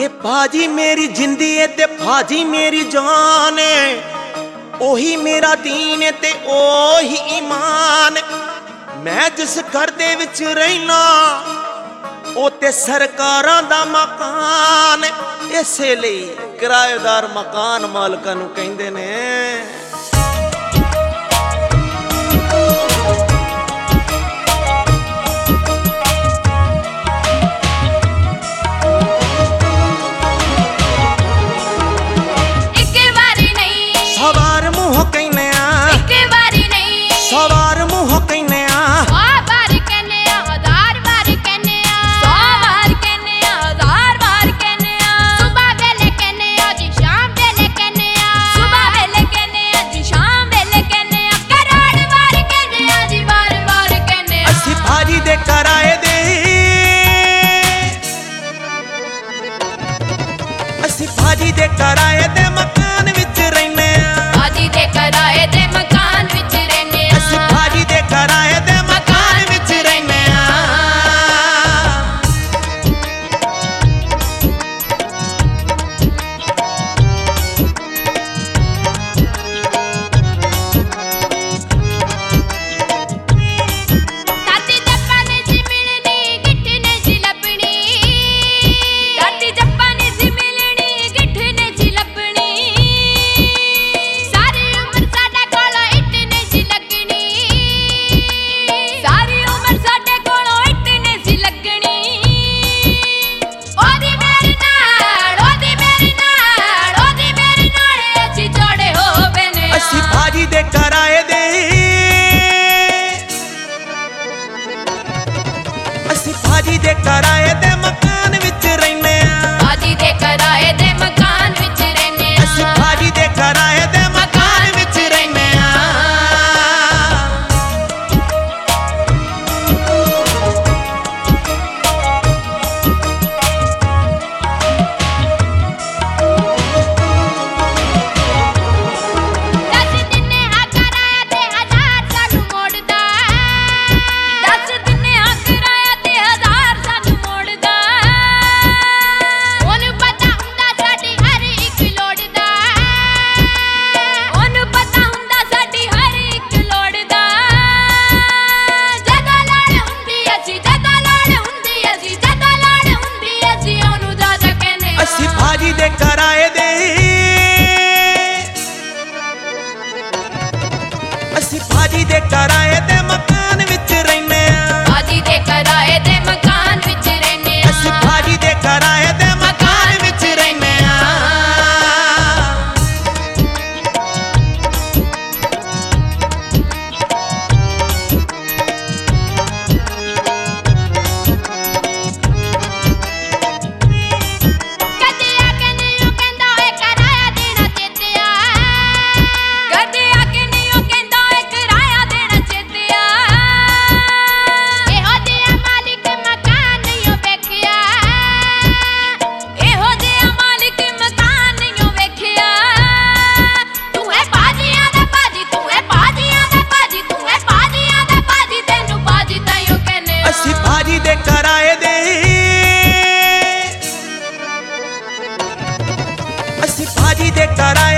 कि भाजी मेरी जिंदी है ते भाजी मेरी जान है, ओही मेरा दीन है ते ओही ईमान। मैं जिस घर दे विच रहना ओ ते सरकारां दा मकान, इसे लई किराएदार मकान मालकां नूं कहंदे ने। भाजी दे कराए दे मकान विच रहने, भाजी दे कराए दे मकान विच रहने, असी भाजी दे कराए दे मकान विच रहने। भाजी दे कराए दे मकान विच रहने, भाजी दे कराए दे मकान विच रहने, असी भाजी दे कराए दे मकान विच रहने। भाजी दे कराए दे, असी भाजी दे कराए दे मकान विच रहने, भाजी दे कराए दे मकान विच रहने, असी भाजी दे कराए दे मकान विच रहने। भाजी दे कराए दे, असी भाजी दे कराए